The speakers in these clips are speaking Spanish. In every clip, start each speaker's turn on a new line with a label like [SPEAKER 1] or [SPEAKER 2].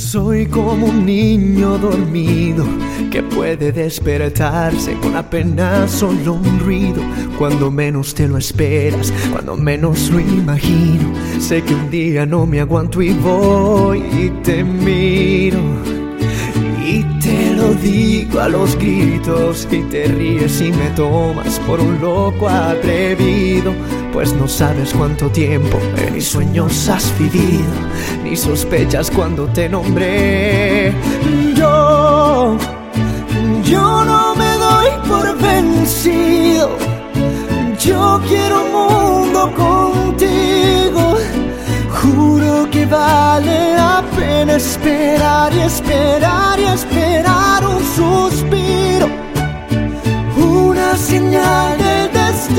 [SPEAKER 1] Soy como un niño dormido que puede despertarse con apenas solo un ruido. Cuando menos te lo esperas, cuando menos lo imagino. Sé que un día no me aguanto y voy y te miro. Y te lo digo a los gritos y te ríes y me tomas por un loco atrevido. Pues no sabes cuánto tiempo en mis sueños has vivido, ni sospechas cuando te nombré. Yo no me doy por vencido. Yo quiero un mundo contigo. Juro que vale la pena esperar y esperar y esperar un suspiro, una señal del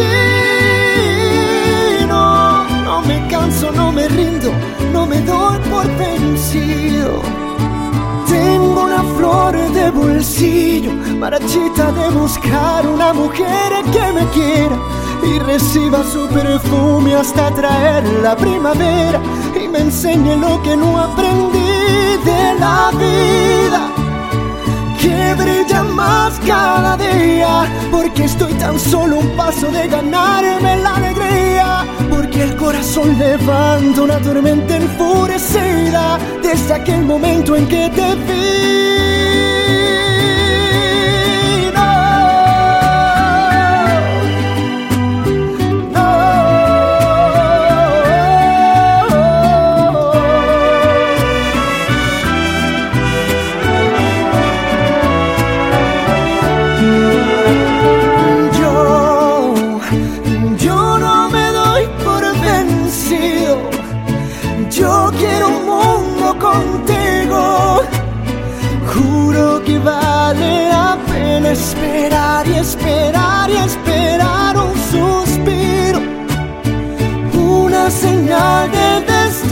[SPEAKER 1] destino. No me canso, no me rindo, no me doy por vencido. Tengo una flor de bolsillo, marchita de buscar una mujer que me quiera y reciba su perfume hasta traer la primavera y me enseñe lo que no aprendí de la vida, que brilla más cada día, porque estoy tan solo un paso de ganarme la alegría, porque el corazón levanta una tormenta enfurecida desde aquel momento en que te vi. Yo quiero un mundo contigo. Juro que vale la pena esperar y esperar y esperar un suspiro, una señal del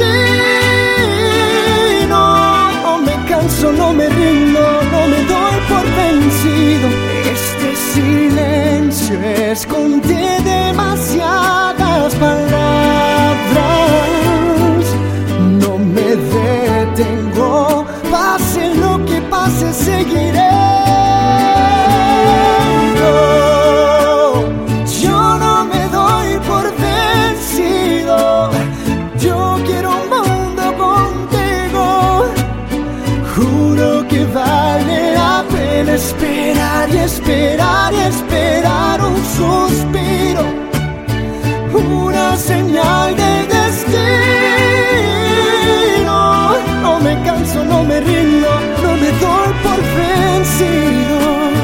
[SPEAKER 1] destino. No me canso, no me rindo, no me doy por vencido. Este silencio esconde demasiadas palabras. No me detengo, pase lo que pase, seguiré. Yo no me doy por vencido. Yo quiero un mundo contigo. Juro que vale la pena esperar y esperar y esperar un suspiro, una señal de destino. No me canso, no me rindo, no me doy por vencido.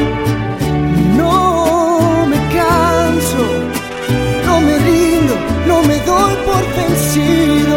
[SPEAKER 1] No me canso, no me rindo, no me doy por vencido.